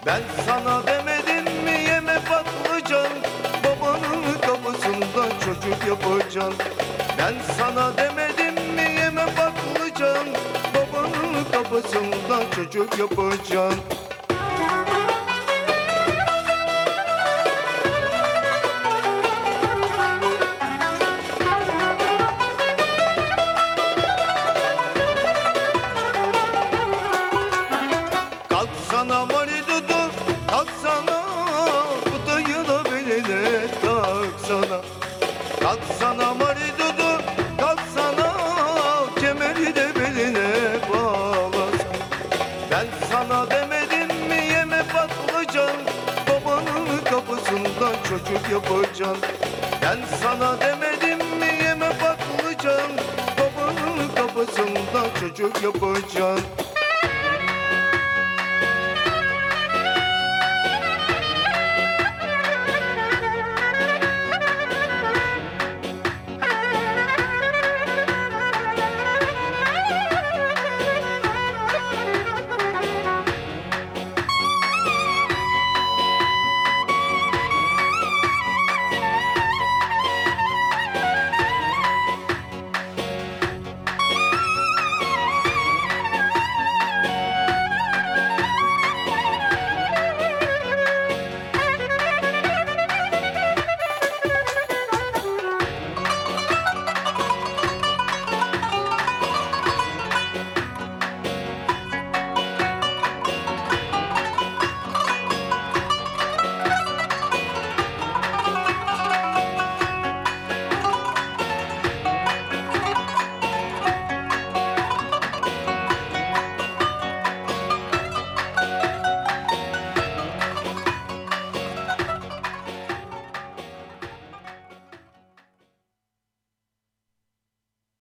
Ben sana demedim mi yeme patlıcan, babanın kapısında çocuk yapacaksın. Ben sana demedim mi yeme patlıcan, babanın kapısında çocuk yapacaksın. Kalksana maridudu, kalksana, kutayı da beline taksana. Kalksana maridudu, kalksana, kemeri de beline bağlasana. Ben sana demedim mi yeme patlıcan, babanın kapısında çocuk yapacaksın. Ben sana demedim mi yeme patlıcan, babanın kapısında çocuk yapacaksın.